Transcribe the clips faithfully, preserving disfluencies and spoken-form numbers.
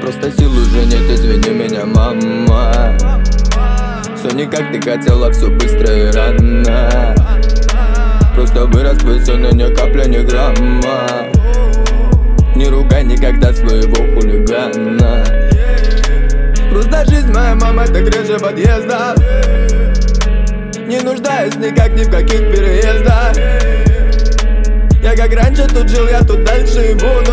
Просто сил уже нет, извини меня, мама. Все не как ты хотела, все быстро и рано. Просто вырос твой сын, и ни капля, ни грамма. Не ругай никогда своего хулигана. Просто жизнь моя, мама, это крыша подъезда. Не нуждаюсь никак ни в каких переездах. Я как раньше тут жил, я тут дальше и буду.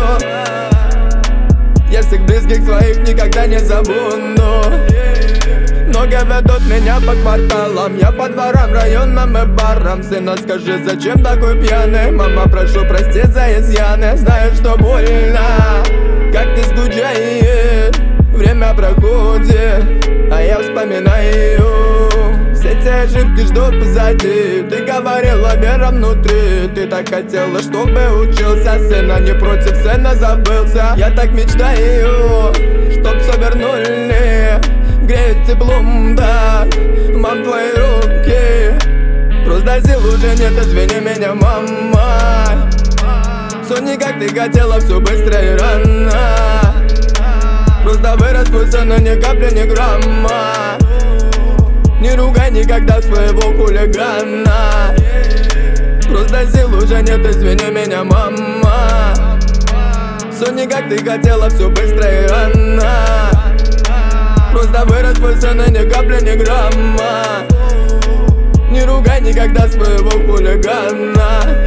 Я всех близких своих никогда не забуду. Много ведут меня по кварталам, я по дворам, районам и барам. Сына, скажи, зачем такой пьяный? Мама, прошу простить за изъяны. Знаю, что больно, как ты скучаешь. Время проходит, а я вспоминаю все те ошибки, что позади. Ты говорила вером внутри. Ты так хотела, чтобы учился. Сына, не против, сына забылся. Я так мечтаю, чтоб все вернули. Греет теплом, да, мам, твои руки. Просто сил уже нет, извини меня, мама. Все не как ты хотела, все быстро и рано. Просто вырос твой сын, и ни капли, ни грамма. Не ругай никогда своего хулигана. Просто сил уже нет, извини меня, мама. Все не как ты хотела, все быстро и рано. Просто вырос твой сын, и ни капли, ни грамма. Не ругай никогда своего хулигана.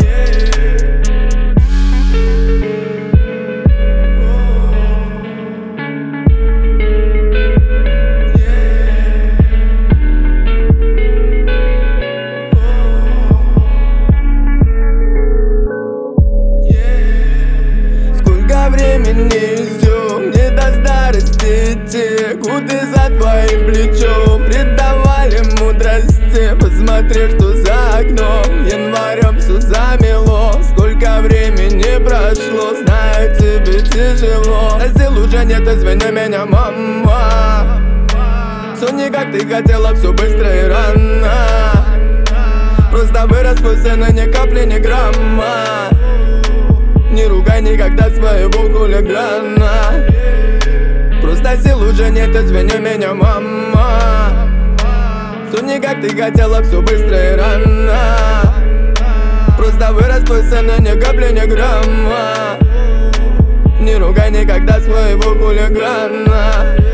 Времени все, мне до старости идти. Годы за твоим плечом придавали мудрости. Посмотри, что за окном, январем все замело. Сколько времени прошло, знаю, тебе тяжело. А сил уже нет, извини меня, мама. Все не как ты хотела, все быстро и рано. Просто вырос твой сын, и ни капли, ни грамма. Не ругай никогда своего хулигана. Просто сил уже нет, извини меня, мама. Все не как ты хотела, все быстро и рано. Просто вырос твой сын, и ни капли, ни грамма. Не ругай никогда своего хулигана.